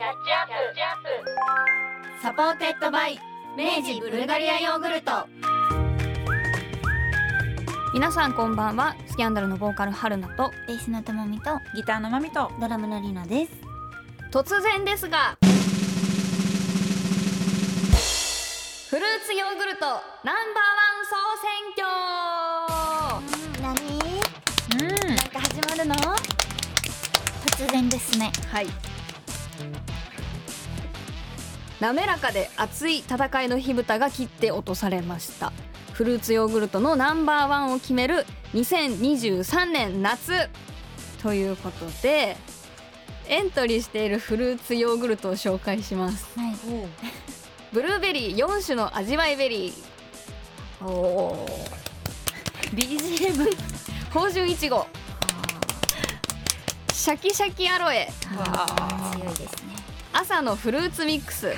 サポーテッドバイ明治ブルガリアヨーグルト。 皆さんこんばんは。スキャンダルのボーカル春菜とベースのともみとギターのまみとドラムのりなです。 突然ですがフルーツヨーグルトナンバーワン総選挙。 なんか始まるの？突然ですね。 はい。滑らかで熱い戦いの火蓋が切って落とされました。フルーツヨーグルトのナンバーワンを決める2023年夏ということで、エントリーしているフルーツヨーグルトを紹介します。 はい。 ブルーベリー4種の味わいベリー、BGM 芳醇いちご、シャキシャキアロエ、 強いですね。 朝のフルーツミックス、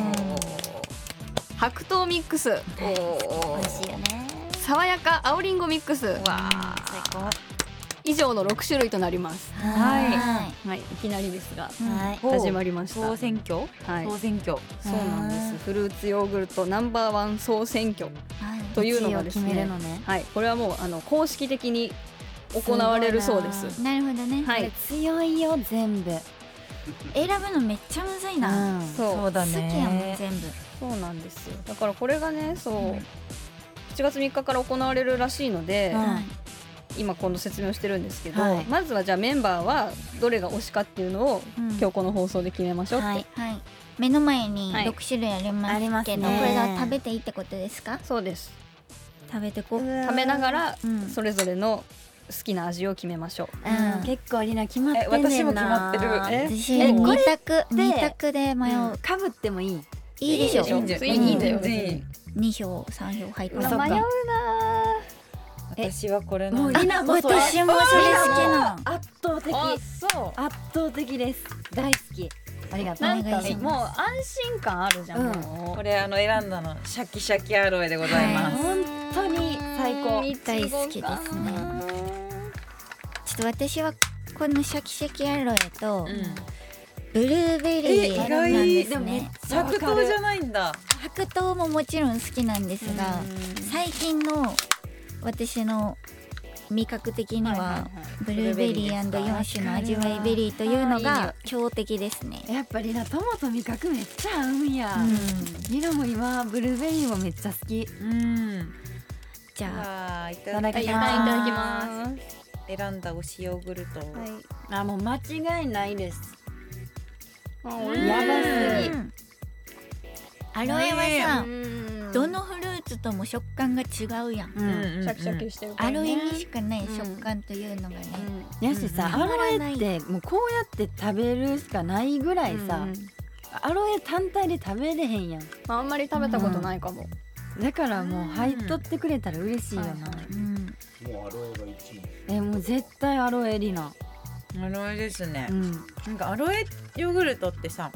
白桃ミックス、 美味しいよね。 爽やか青りんごミックス、 最高。 以上の6種類となります。 はいいきなりですがはい。 始まりました。 総選挙、 はい総選挙。 そうなんです。フルーツヨーグルトナンバーワン総選挙というのがですね、 決めるのね。 はい、これはもう公式的に行われるそうです。 なるほどね。 はいこれ強いよ全部。選ぶのめっちゃむずいな。 そうだ好きやもんね。 全部。 そうなんですよ。だからこれがね、そう、7月3日から行われるらしいので、今今度説明をしてるんですけど、 はいまずはじゃあメンバーはどれが推しかっていうのを、今日この放送で決めましょうって、 はい。目の前にはい 6種類ありますけど、 ねこれが食べていいってことですか？ そうです。 食べてこう。 食べながらうんそれぞれの好きな味を決めましょう。 結構リナ決まってんね私もんな。 決まってる。 私これ 2択で迷う。 かぶってもいい。 いいでしょ。 いいでしょいいんだよ全員。 2票3票入って迷うます。 な私はこれもうの。 リナもそれ。 私もそれ好きなの。 圧倒的。 そう。 圧倒的です。大好き。ありがとう。 なんかお願いしますもう安心感あるじゃん。 うんもうこれ選んだのシャキシャキアロエでございます。 本当に最高。 大好きですね。ちょっと私はこのシャキシャキアロエとブルーベリーなんですでもめっね。 ちゃわかる。 白桃じゃないんだ。 白桃ももちろん好きなんですが、最近の私の味覚的にはブルーベリー &4 種の味わいベリーというのが強敵ですね。 やっぱリナトモと味覚めっちゃ合うんや。リナも今ブルーベリーもめっちゃ好き。 じゃあいただきいただきます。 選んだ推しヨーグルト。 あ、もう間違いないです。 ややばすぎ。 アロエはさ、 うんどのフルーツとも食感が違うやん。 シャキシャキしてるからね。 アロエにしかない食感というのがね、 やしさ、アロエってもうこうやって食べるしかないぐらいさ、アロエ単体で食べれへんやん。 あんまり食べたことないかも。 だからもう入っとってくれたら嬉しいよな。 はいはいもうアロエが1位。 もう絶対アロエリナ。 アロエですね。 うん。 なんかアロエヨーグルトってさ、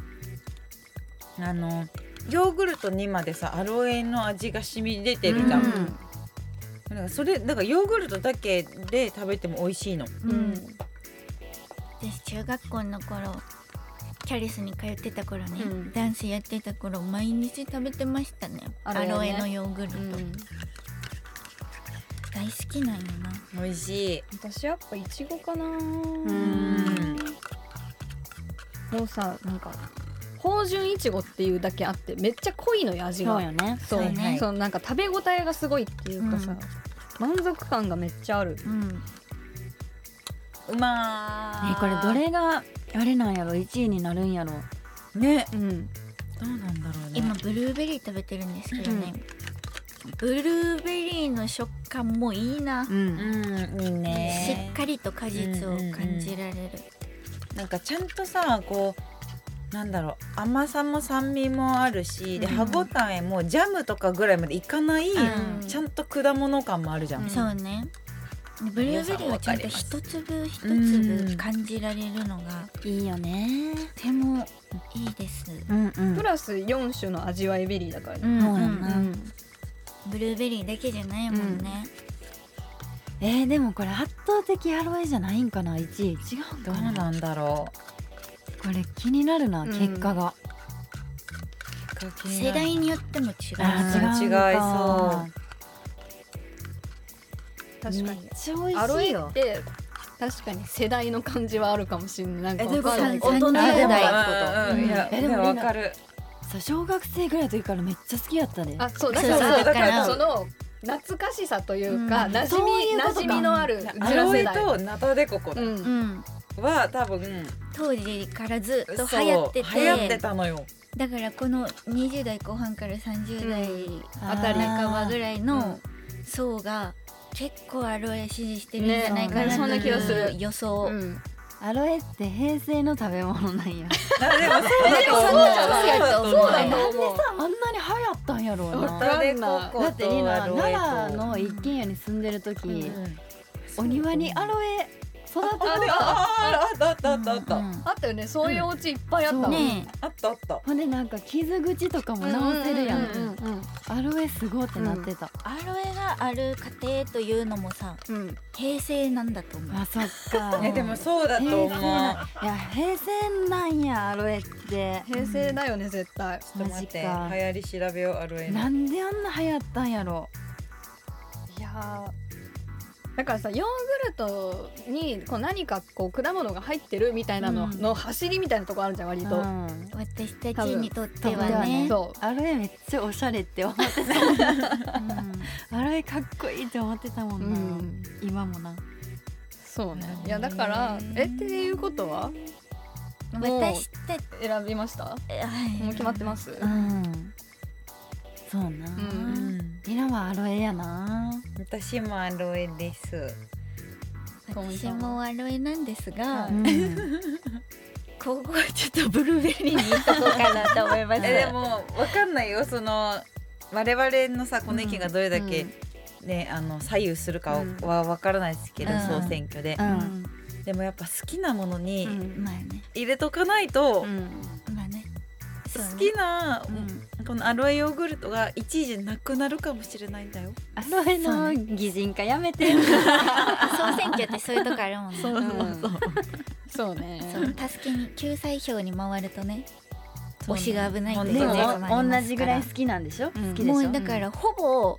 ヨーグルトにまでさアロエの味が染み出てるじゃん。なんかそれだからヨーグルトだけで食べても美味しいの。 私中学校の頃キャリスに通ってた頃ね、ダンスやってた頃毎日食べてましたね。アロエのヨーグルト、大好きなんよな。 美味しい。 私やっぱイチゴかな。もうさ、なんか芳醇いちごっていうだけあってめっちゃ濃いのよ味が。 そうよね。 そうはいはいそう、なんか食べ応えがすごいっていうかさ、満足感がめっちゃある。 うまーい。 これどれがあれなんやろ、1位になるんやろ。 ね、 うん。 どうなんだろうね。 今ブルーベリー食べてるんですけどね、ブルーベリーの食感もいいな、 いいね。 しっかりと果実を感じられる、 なんかちゃんとさこうなんだろう、甘さも酸味もあるし、で歯ごたえもジャムとかぐらいまでいかない、ちゃんと果物感もあるじゃん。 そうね。ブルーベリーはちゃんと一粒一粒感じられるのがいいよね。 とてもいいです。 プラス4種の味わいベリーだからね。 そうやな。 ブルーベリーだけじゃないもんね。 でもこれ圧倒的アロエじゃないんかな、1位違うんかな。 どうなんだろこれ気になるな、結果が。 世代によっても違う。 違いそう。 確かにめっちゃ美味アロエしいよっ。て確かに世代の感じはあるかもしれない。なんかわかんないけど大人あでも世代いやでもわかる。 さ、小学生ぐらいの時からめっちゃ好きやったで。 あ、そうだかそうらだからその懐かしさというか、 うん馴そういうことか染みのあるアロエゼロ世代。 とナタデココうんうんは多分当時からずっとそう流行ってて、 流行ってたのよ。 だからこの20代後半から30代ああたりー半ばぐらいの層が結構アロエ支持してるんじゃないかなねそんな気がする予想。 うんアロエって平成の食べ物なんや。 あでもそうだと思う。 そうだなんでと思うさあんなに流行ったんやろうわな。 かんないだってリナ奈良の一軒家に住んでる時、お庭にアロエ育ててた。 あったあったあったあったうんあったよね。そういうお家いっぱいあったもん。 ねあったあった。 ほんでなんか傷口とかも直せるやん。 うんうんアロエすごいってなってた。 アロエがある家庭というのもさうんうん。 平成なんだと思う。 あ、そっか。 でもそうだと思う。 平成いや平成なんやアロエって。 平成だよね絶対。 ちょっと待って、 マジか流行り調べようアロエの。 なんであんな流行ったんやろ。 いやーだからさヨーグルトにこう何かこう果物が入ってるみたいなのうんの走りみたいなとこあるじゃん割と。 うん私たちにとって多分はね。 そアロエめっちゃおしゃれって思ってた。アロエかっこいいって思ってたもう。うんな。 ん。 今もな。 そうね。いやだからっていうことは私たち選びました？もう決まってます？ うん。そうな。 んリナはアロエやな。 私もアロエです。 私もアロエなんですが、 うん。 ここはちょっとブルーベリーに行っとこうかなと思います。 でもわかんないよ、その我々のさこの意見がどれだけ、ね左右するかはわからないですけど、 うん総選挙で、 うんでもやっぱ好きなものにまあね、 入れとかないと、 まあね、そうね好きな、 うんこのアロエヨーグルトが一時なくなるかもしれないんだよ。 アロエの擬人化やめて。 総選挙ってそういうとこあるもんね。 そうね。 そう助けに救済票に回るとね、 そうね推しが危ないってでいうことになりますから。 も同じぐらい好きなんでしょ。好きでしょ。 もうだからほぼ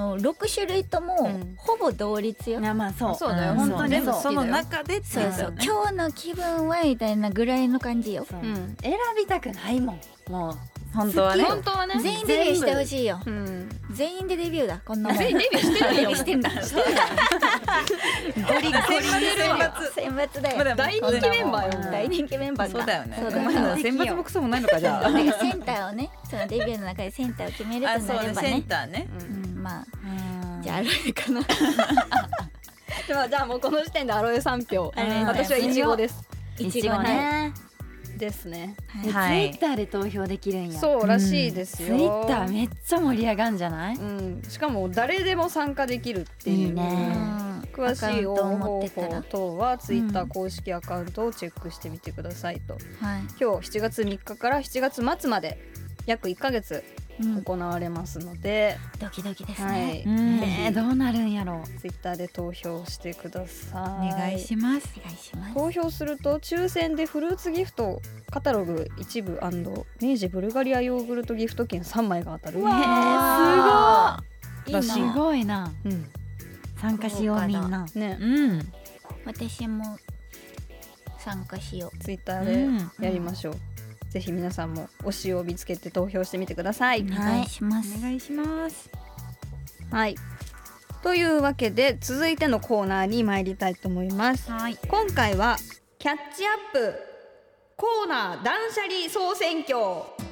6種類ともうんほぼ同率よ。 いやまあそう。 そうだよ本当に全部そう。 その中でってそうそう、 やつよね。 今日の気分はみたいなぐらいの感じよ。 そううん選びたくないもん。もう本当はね。 本当はね。 全員デビューしてほしいよ。 うん。 全員でデビューだこんなもん。 全員デビューしてるよ。 デビューしてんだ。 ゴリゴリ選抜だよ。 まあでも大人気メンバーよ。 大人気メンバーか。 そうだよね。 そうだまだよ。 選抜もクソもないのかじゃあ。 なんかセンターをね、そのデビューの中でセンターを決めるとあ、そうね、センなればね。 ターね。 うん、まあうんじゃあアロエかな。 じゃあもうこの時点でアロエ3票。 アロエ私はイチゴです。 いちごね。 ですね。 はいツイッターで投票できるんや。 そうらしいですよ。 ツイッターめっちゃ盛り上がんじゃない？ うん。しかも誰でも参加できるっていう。 いいね詳しい応募方アカウントを持ってた法ら等はツイッター公式アカウントをチェックしてみてくださいと。 はい。 今日7月3日から7月末まで約1ヶ月うん行われますので、 ドキドキですはね。 い、 ねえどうなるんやろ。 ツイッターで投票してください。 お願いします。 お願いします。 投票すると抽選でフルーツギフトカタログ一部明治ブルガリアヨーグルトギフト券3枚が当たる。 すごい。 らしいすごいな。 うん、 参加しようみんな。 ね、 うん。 私も参加しよう。 ツイッターでやりましょう。ぜひ皆さんも推しを見つけて投票してみてください。 お願いします。 お願いします。 はい。というわけで続いてのコーナーに参りたいと思います。 はい。 今回はキャッチアップコーナー断捨離総選挙。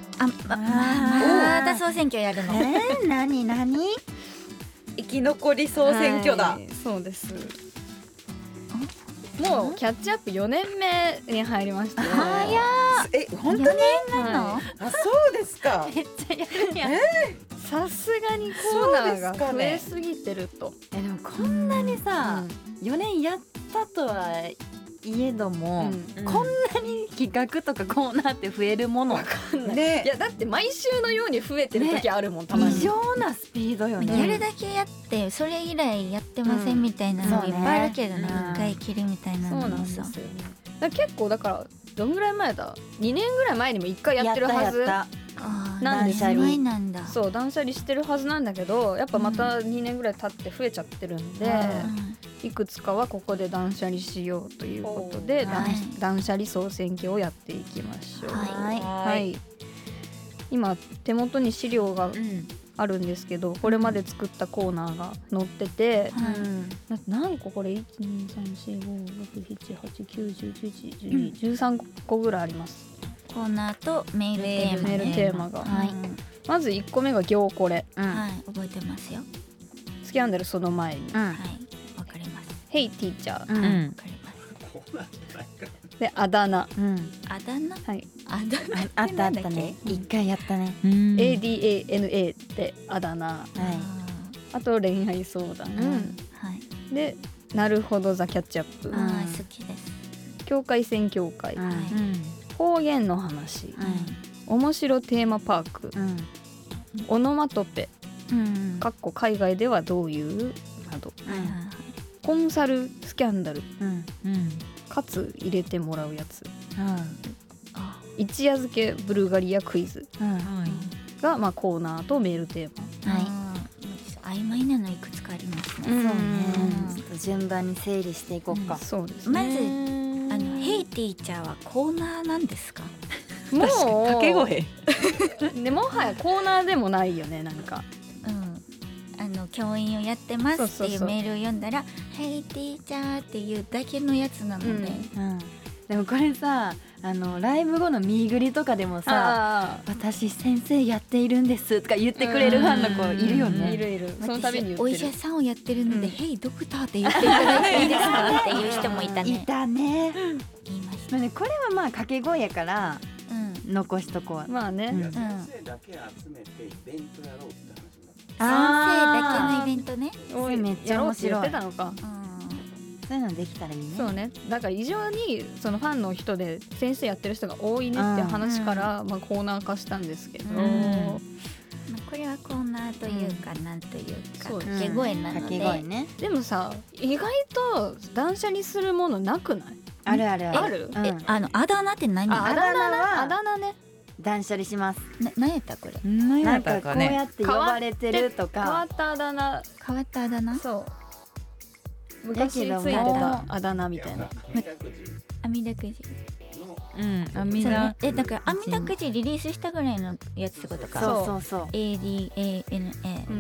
また総選挙やるの。 何生き残り総選挙だ。 はいそうです。もうキャッチアップ4年目に入りましたよ。 本当に？ はあ、そうですか。 めっちゃやるやん。 いさすがにコーナーが増えすぎてると。 でもこんなにさ、4年やったとはいえども、 うんこんなに企画とかコーナーって増えるものねいやだって毎週のように増えてる時あるもん、たまに。 異常なスピードよね。 やるだけやってそれ以来やってませんみたいなのもいっぱいあるけどね、 うん一回きりみたいなそうのもさなんですよ。だから結構だからどんぐらい前だ2年ぐらい前にも1回やってるはずやっなんですよ断捨離なんだ。 そう断捨離してるはずなんだけどやっぱまた2年ぐらい経って増えちゃってるんで、いくつかはここで断捨離しようということで、 はい断捨離総選挙をやっていきましょう。 はいはい今手元に資料があるんですけど、これまで作ったコーナーが載ってて、何個これ 1,2,3,4,5,6,7,8,9,10,11,12,13 個ぐらいあります。 コーナーとメールテーマメールテーマが、 はい、 まず1個目が行これ、 はい覚えてますよ。 スキャンダルその前に、 はいわかります。 Hey Teacher、 わかります。 であだ名、 あだ名はい、 あだ名あったあったね。一回やったね。 ADANA ってあだ名、 はい。 あと恋愛相談、 はいでなるほどザキャッチアップ、 好きです。 境界線境界、 はい方言の話、面白テーマパーク、オノマトペかっこ海外ではどういうなど、コンサルスキャンダル、かつ入れてもらうやつ、一夜漬けブルガリアクイズが、まあ、コーナーとメールテーマ。 はい曖昧なのいくつかありますね。 そうね。ちょっと順番に整理していこうか。 そうですね。 まずヘイティーチャーはコーナーなんですか？ もう掛け声でもはやコーナーでもないよねなんか。 教員をやってますっていうそうそうそうメールを読んだらヘイティーチャーっていうだけのやつなので、 でもこれさライブ後の見ぐりとかでもさ私先生やっているんですとか言ってくれるファンの子いるよね。 いるいる。その度に言ってる。 お医者さんをやってるので、ヘイドクターって言っていただいていいですかっていう人もいたね。 いたね。 言いました。 まあねこれはまあ掛け声やから残しとこう。 まあね。 先生だけ集めてイベントやろうって話になって。 先生だけのイベントね。 おいめっちゃ面白い。 やろうって言ってたのか。 そういうのできたらいいね。 そうね。だから異常にそのファンの人で先生やってる人が多いねって話からまあコーナー化したんですけど。 これはコーナーというかなんというか掛け声なので。 掛け声ね。 でもさ意外と断捨離するものなくない？ あるあるある？ あだ名って何？ あだ名ね。 断捨離します。何やったこれ？ なんかこうやって呼ばれてるとか。 変わったあだ名。 変わったあだ名？ そう。昔ついてたあだ名みたいな。 あみだくじ。 あみだ。 だからあみだくじリリースしたぐらいのやつってことか。 そうそう。 ADANA。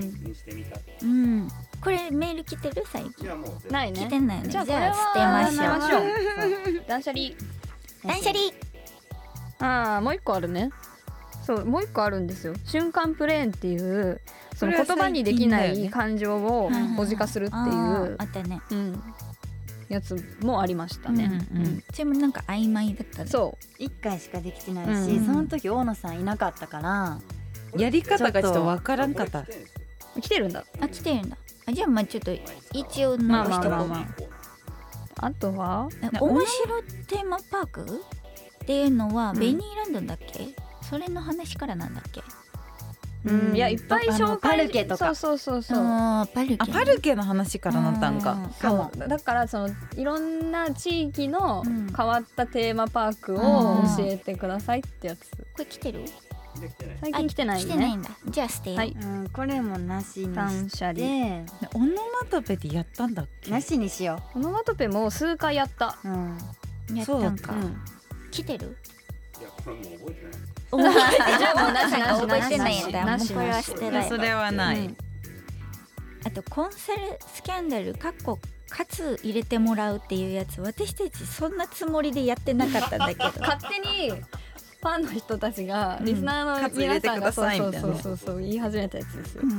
これメール来てる最近？ ないね。 来てないね。じゃあ捨てましょう。 断捨離。 断捨離。 もう一個あるね。そうもう一個あるんですよ。瞬間プレーンっていうその言葉にできない感情を文字化するっていうあったね。 やつもありましたね。 それもなんか曖昧だったね。 そう 1回しかできてないし、その時大野さんいなかったからやり方がちょっとわからんかった。 来てるんだ。 来てるんだ。じゃあまあちょっと一応残しておこう。 あとは面白テーマパークっていうのはベニーランドだっけ？それの話からなんだっけ？ いやいっぱい紹介。 パルケとか。 そうパルケの話からなったんか。 そうだからそのいろんな地域の変わったテーマパークを教えてくださいってやつ。 これ来てる？ 最近来てないね。 来てないんだ。じゃあ捨てよう。これもなしに断捨離。 オノマトペでやったんだっけ？ なしにしよう。オノマトペも数回やった。 やったんか。来てる？ いやこれもう覚えてない。 じゃあもうなし覚えてないんだ。もうこれは捨てない。 それはない。 あとコンサルスキャンダルかつ入れてもらうっていうやつ、私たちそんなつもりでやってなかったんだけど勝手にファンの人たちがリスナーの皆さんがそう言い始めたやつですよ。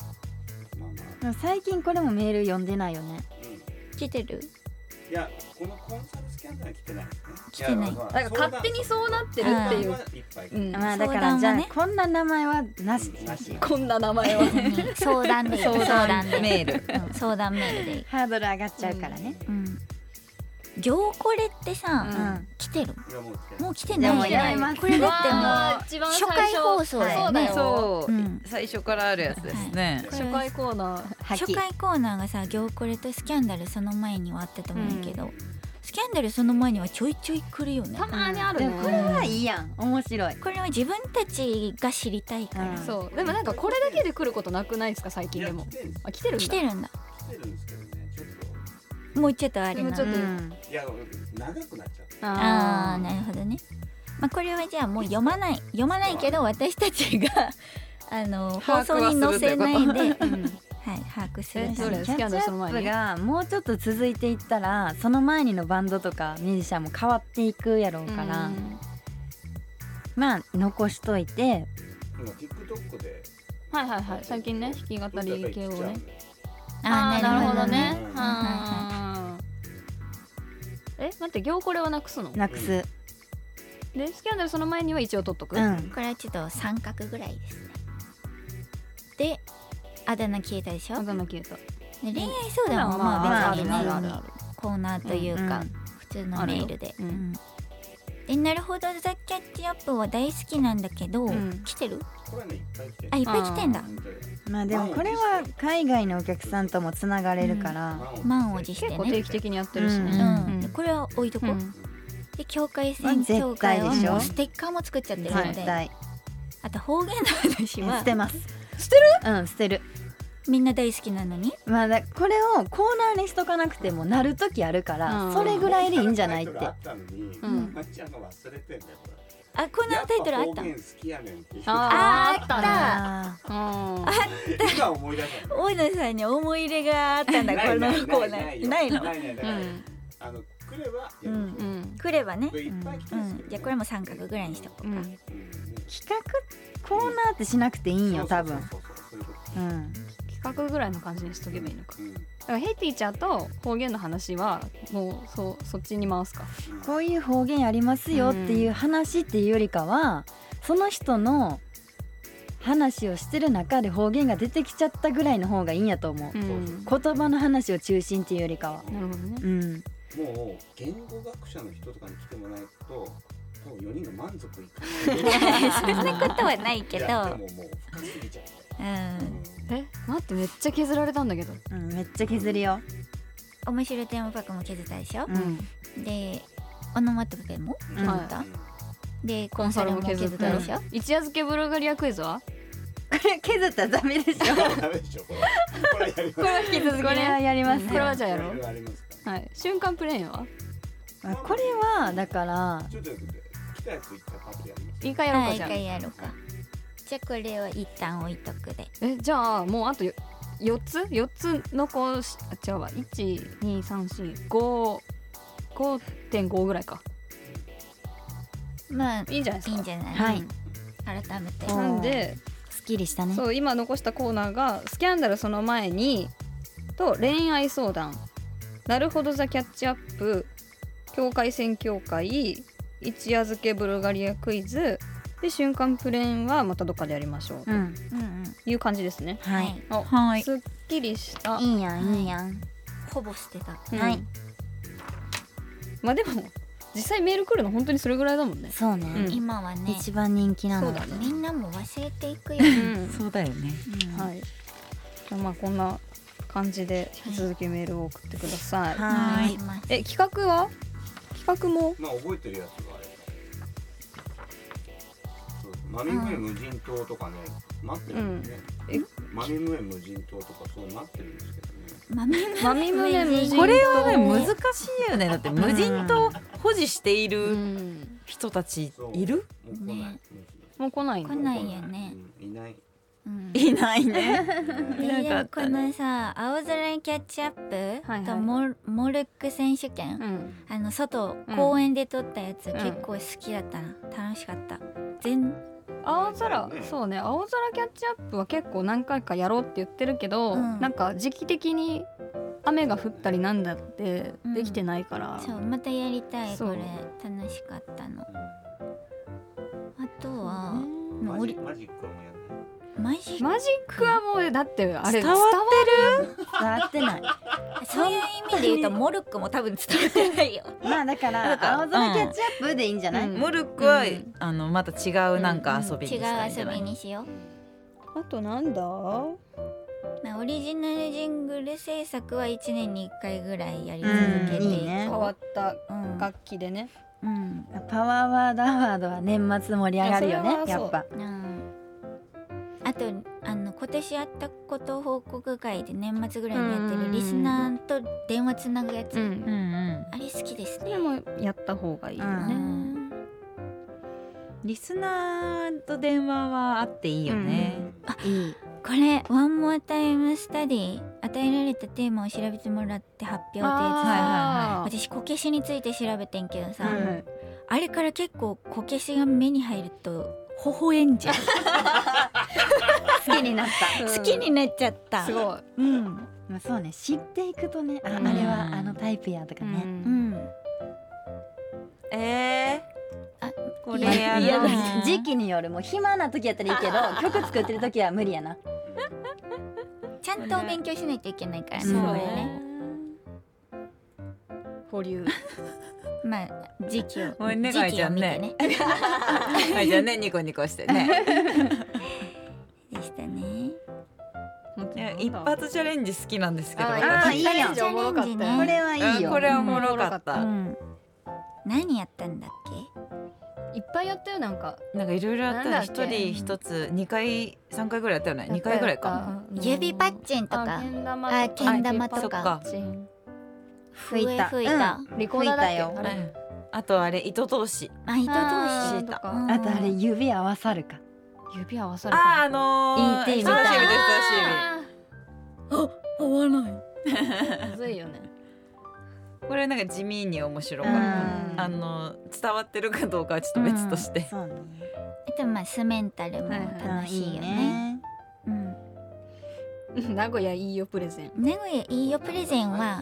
最近これもメール読んでないよね。 来てる？ いやこのコンサルスキャンダル来てないですね。 来てない。 だから勝手にそうなってるっていう。 まあだからじゃあこんな名前はなし。 こんな名前は相談でメール。 相談メールでハードル上がっちゃうからね。 行これってさ来てる？もう来てない。これだってもう初回放送だよね。 そう最初からあるやつですね。 初回コーナー。 初回コーナーがさ行これとスキャンダルその前にはあったと思うけど、 スキャンダルその前にはちょいちょい来るよね。 たまにあるね。 でもこれはいいやん、面白い。 これは自分たちが知りたいから、 そうでもなんかこれだけで来ることなくないですか最近でも。あ来てるんだ。 来てるんだ。 来てるんですけどね、ちょっともうちょっとあれなもうちょっといや長くなっちゃった。 あーなるほどね。まあこれはじゃあもう読まないけど私たちが放送に載せないで、はい把握するために。 キャッチアップがもうちょっと続いていったらその前にのバンドとかミュージシャンも変わっていくやろうから、まあ残しといて。 今 TikTok ではいはいはい最近ね弾き語り系をね。 あーなるほどね。 待って行これはなくすの？ なくす。 でスキャンダルその前には一応取っとく。 これはちょっと三角ぐらいですね。であだ名消えたでしょ。 あだ名消えた。 で恋愛相談はまあ別にねコーナーというか普通のメールで。でなるほどザ・キャッチアップは大好きなんだけど、来てる？ これねいっぱい来てる。 あいっぱい来てんだ。 まあでもこれは海外のお客さんともつながれるから、 満を持して結構定ね。 期的にやってるしね。 これは置いとこう。で境界線絶協会は対でしょもうステッカーも作っちゃってるので、 絶対あと方言の話は捨てます。 捨てる？ 捨てる。 みんな大好きなのに。 まあこれをコーナーにしとかなくてもなる時あるから、それぐらいでいいんじゃないって。 あったのに、まっちゃんが忘れてんだよこれ。 あコーナータイトルあった。 方言好きやねんっていう。 あった。 今思い出した。 大野さんに思い入れがあったんだこのコーナー。ないの？ ない来ればやりましょう。 来ればね。 いっぱい来てるんですけど。 じゃあこれも三角ぐらいにしとこうか。 企画コーナーってしなくていいんよ多分。 企画ぐらいの感じにしとけばいいのか。だからヘイティーチャーと方言の話はもうそっちに回すか。 こういう方言ありますよっていう話っていうよりかは、その人の話をしてる中で方言が出てきちゃったぐらいの方がいいんやと思う。言葉の話を中心っていうよりかは。 なるほどね。 もう言語学者の人とかに来てもらえると多分4人が満足いかない。 そんなことはないけど。 でももう深すぎちゃって。 待ってめっちゃ削られたんだけど。 めっちゃ削るよ。 面白いテーマパックも削ったでしょ。でオノマトペも削った。でコンサルも削ったでしょ。 一夜漬けブルガリアクイズはこれ削ったらダメでしょ。 ダメでしょこれ。 これは引き続きね。 これはやります。 これはじゃあやろう。 はい。瞬間プレーンはこれはだからちょっと来たやつ一回パッとやります。 一回やろうか。 一回やろうか。じゃあこれは一旦置いとくで。 じゃあもうあと4つ残し違うわ。1、2、3、4、5 5.5ぐらいか。 まあいいんじゃないですか。 いいんじゃない。 はい。 改めて。 なんですっきりしたね。 そう今残したコーナーがスキャンダルその前にと恋愛相談、なるほどザキャッチアップ、境界線協会、一夜漬けブルガリアクイズで瞬間プレーンはまたどっかでやりましょうという感じですね。 はい。 すっきりした。 いいやんいいやん。 ほぼ捨てた。 はい。 まあでも実際メール来るの本当にそれぐらいだもんね。 そうね。 今はね一番人気なの。 みんなも忘れていくよ。 そうだよね。 はい。まあこんな感じで引き続きメールを送ってください。 はい。 企画は？企画も？ まあ覚えてるやつがあれば。マミムエ無人島とかね待ってるんですね。マミムエ無人島とかそう待ってるんですけどね。 マミムエ無人島。 これはね難しいよね。だって無人島保持している人たちいる？ もう来ない。 来ないよね。 いない。 いないね。 でもこのさ青空キャッチアップとモルック選手権、外公園で撮ったやつ結構好きだったな。楽しかった。 青空、そうね、青空キャッチアップは結構何回かやろうって言ってるけど、なんか時期的に雨が降ったりなんだってできてないから、 そうまたやりたい。これ楽しかったの。あとはマジックはもうやんない。 マジックはもうだってあれ伝わってる？ 伝わってない。 そういう意味で言うとモルックも多分伝わってないよ。 まあだから青空キャッチアップでいいんじゃない？ モルックはまた違うなんか遊びにしたいんじゃない？ 違う遊びにしよう。 あとなんだ？ オリジナルジングル制作は1年に1回ぐらいやり続けていいね変わった楽器でね、 パワーワードアワードは年末盛り上がるよね、 いやそれはそうやっぱ。 あと今年やったこと報告会で年末ぐらいにやってるリスナーと電話つなぐやつ、あれ好きですね。 それもやった方がいいよね、 リスナーと電話はあっていいよね。 いい。 これワンモアタイムスタディ、与えられたテーマを調べてもらって発表ってやつさ、私こけしについて調べてんけどさ、あれから結構こけしが目に入ると微笑んじゃう好きになった。 好きになっちゃった。 すごい。 まあそうね、知っていくとね、あれはあのタイプやとかね。 これやろう。 時期による、もう暇な時やったらいいけど曲作ってる時は無理やな。 ちゃんと勉強しないといけないからね。 そうこれね。 保留。 まあ時期をもうね、かいちゃんね。 時期を見てねかいちゃんね、ニコニコしてね。 でしたね。 一発チャレンジ好きなんですけど。 いいやん。 チャレンジおもろかったよこれはいいよ。 これはおもろかった。 何やったんだっいっぱいやったよ、なんかいろいろやったらなんだっけ一人一つ2回3回ぐらいやったよね。2回ぐらいか。 け？指パッチンとかけん玉けん玉とそっかか吹いた。 吹いた。 リコーダーだっけ、 吹いたよあれあとあれ糸通し。 糸通あしーとかあとあれ指合わさるか。 指合わさるか ET みたいな人差し指です合わない。 むずいよね。 これなんか地味に面白かった。伝わってるかどうかはちょっと別として。 そうね。 あとまあスメンタルも楽しいよね。 名古屋いいよプレゼン。 名古屋いいよプレゼンは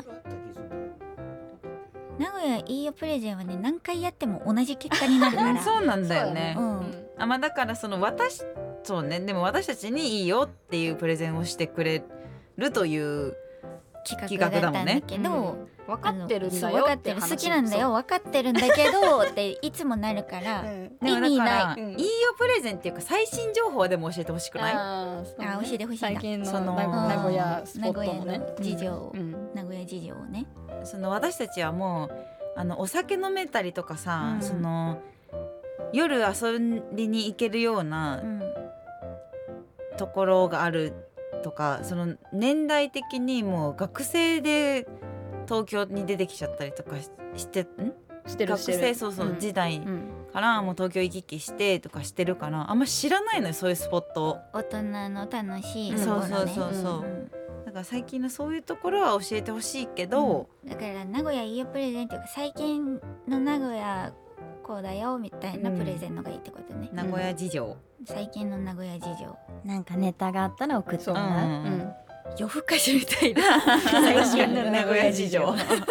ね、何回やっても同じ結果になるから。 そうなんだよね。 うんまあだからそうね、でも私たちにいいよっていうプレゼンをしてくれるという企画だったんだけど、 分かってるんだそうよ分かってる、好きなんだよ、分かってるんだけどっていつもなるからでも意味だからない。 いいよプレゼンっていうか最新情報はでも教えてほしくない？ 教えてほしいな。 最近のその名古屋スポ名古屋ットもね。 の事情を、 うん名古屋事情をね。 私たちはもうお酒飲めたりとかさ、夜遊びに行けるようなところがあるとか、年代的にもう学生で東京に出てきちゃったりとかして学生時代からもう東京行き来してとかしてるからあんま知らないのよ、そういうスポット。 大人の楽しいとこそうろね。 そうだから最近のそういうところは教えてほしいけど、 だから名古屋いいよプレゼンっていうか最近の名古屋こうだよみたいなプレゼンのがいいってことね。 名古屋事情、 最近の名古屋事情。 なんかネタがあったら送ってもらう。 夜更かしみたいな。 最新の名古屋事情。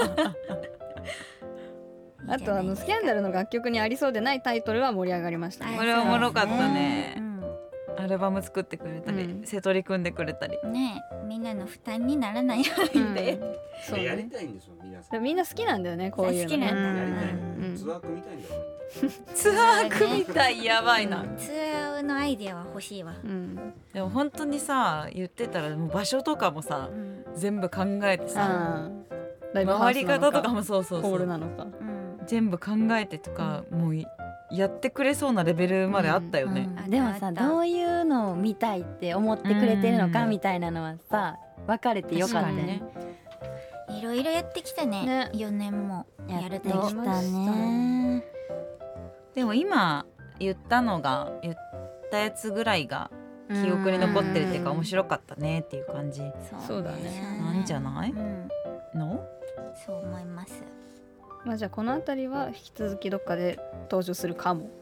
あとスキャンダルの楽曲にありそうでないタイトルは盛り上がりましたね。 これおもろかったね。アルバム作ってくれたり、 うん瀬戸り組んでくれたり。 ねえ、みんなの負担にならないようにね。 そうやりね。 たいんですよ皆さん。 みんな好きなんだよね、こういうのね。 好きなんだやりたいうんの。ツアー組みたいんだよ。 ツアー組みたい、やばいな。 ツアーのアイデアは欲しいわ。 うん。 でも本当にさ、言ってたらもう場所とかもさ、全部考えてさ、 ライブハウ回りスなのか方とかもそうホールなのか。 全部考えてとか、もうやってくれそうなレベルまであったよね。 でもさ、どういうのを見たいって思ってくれてるのかみたいなのはさ、分かれてよかったね。 いろいろやってきたね。4年もやるとやってきたね。 でも今言ったやつぐらいが記憶に残ってるっていうか面白かったねっていう感じそうだね。 なんじゃないの？ そう思います。 まあじゃあこのあたりは引き続きどっかで登場するかも。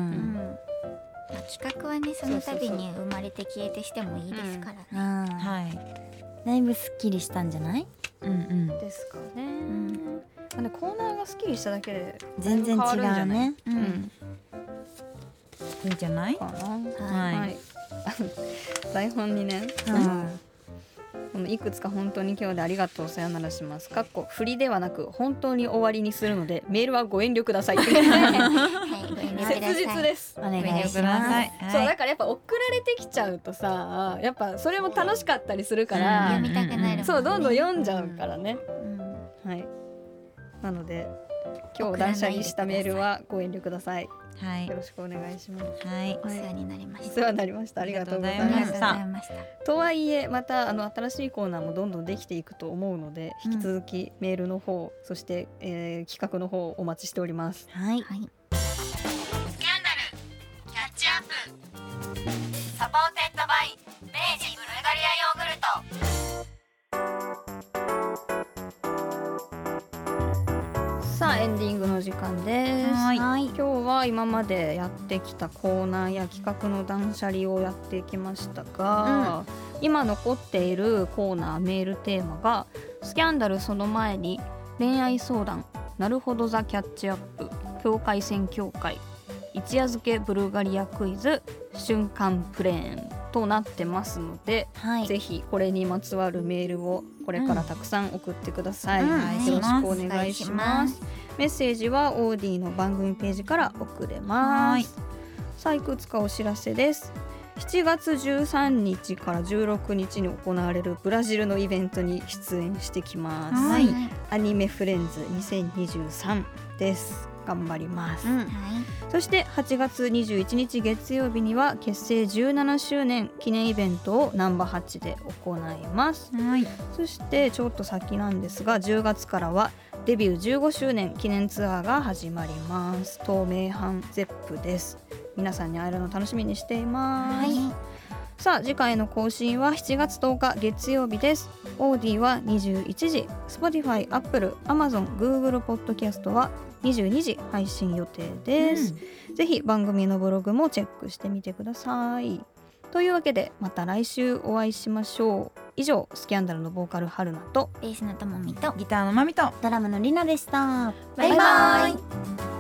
企画はね、その度に生まれて消えてしてもいいですからね。 はい。 だいぶすっきりしたんじゃない？ ですかね。コーナーがスッキリしただけで全然違うね。 いいんじゃない？ かな。 はい。 台本にね。このいくつか本当に今日でありがとうさよならしますかっこ振りではなく本当に終わりにするのでメールはご遠慮ください。 ださい。 切実です。 お願いします。 ください。 そうだからやっぱ送られてきちゃうとさ、やっぱそれも楽しかったりするから、 読みたくなるもんね。 そうどんどん読んじゃうからね。 うんはい。なので今日断捨離したメールはご遠慮ください。 はいよろしくお願いします。 はいお世話になりました。 お世話になりました。ありがとうございまありがとうごす。 ざいました。 とはいえまた新しいコーナーもどんどんできていくと思うので、引き続きメールの方、そして、企画の方お待ちしております。 はい。 はい。 スキャンダルキャッチアップサポーテッドバイ明治ブルガリアヨーグルト。 さあエンディングの時間です。 はい今日は今までやってきたコーナーや企画の断捨離をやってきましたが、今残っているコーナーメールテーマがスキャンダルその前に恋愛相談、なるほどザキャッチアップ、境界線協会、一夜漬けブルガリアクイズ、瞬間プレーンとなってますので、 はい。 ぜひこれにまつわるメールをこれからたくさん送ってください、 うんよろしくお願いします。メッセージはオーディの番組ページから送れます。さあいくつかお知らせです。7月13日から16日に行われるブラジルのイベントに出演してきます、 はいアニメフレンズ2023です。頑張ります、 うん。 そして8月21日月曜日には結成17周年記念イベントをナンバー8で行います。 はいそしてちょっと先なんですが10月からはデビュー15周年記念ツアーが始まります。透明版ゼップです。皆さんに会えるの楽しみにしています、さあ次回の更新は7月10日月曜日です。オーディは21時、 Spotify、Apple、Amazon、Google ポッドキャストは22時配信予定です、ぜひ番組のブログもチェックしてみてください。というわけでまた来週お会いしましょう。以上スキャンダルのボーカル春菜とベースのともみとギターのまみとドラムのりなでした。 バイバイ。